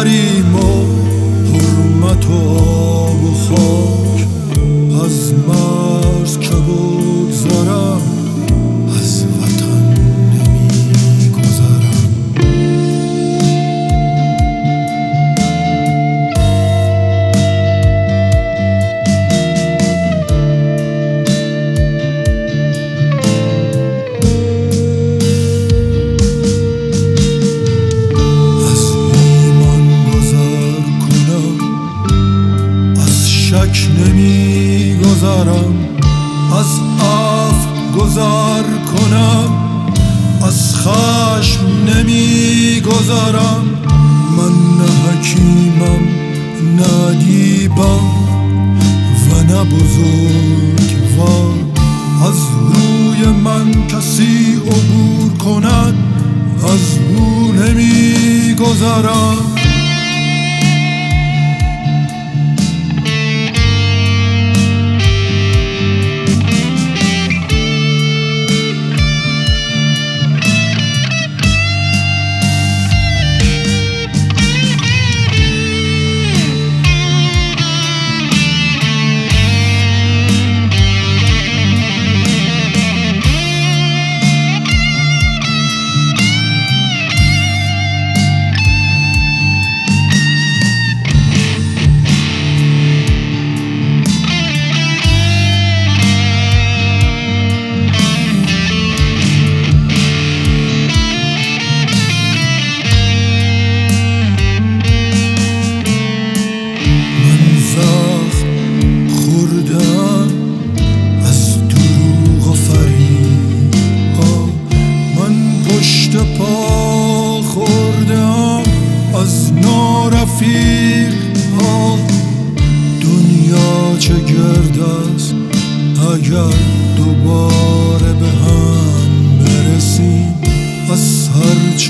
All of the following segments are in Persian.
کریم و حرمت و آب و خاک، از مرز که بگذرم از وطن نمی گذرم. شک نمی گذرم، از عفو گذر کنم، از خشم نمی گذرم. من نه حکیمم نه دیبم و نه بزرگوار، از روی من کسی عبور کند از او نمی گذرم. پا خوردم از نارفیق ها، دنیا چه گرد است اگر دوباره به هم برسیم. از هرچه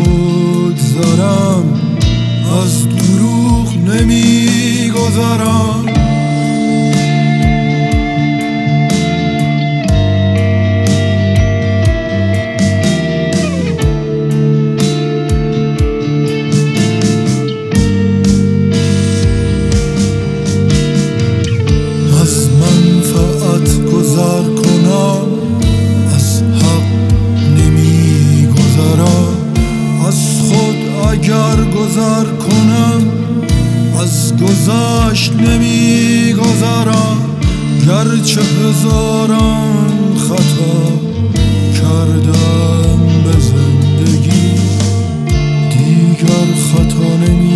بگذرم از دروغ نمی گذرم. اگر گذر کنم از گذشت نمی گذرم، گرچه هزاران خطا کردم به زندگی دیگر خطا نمی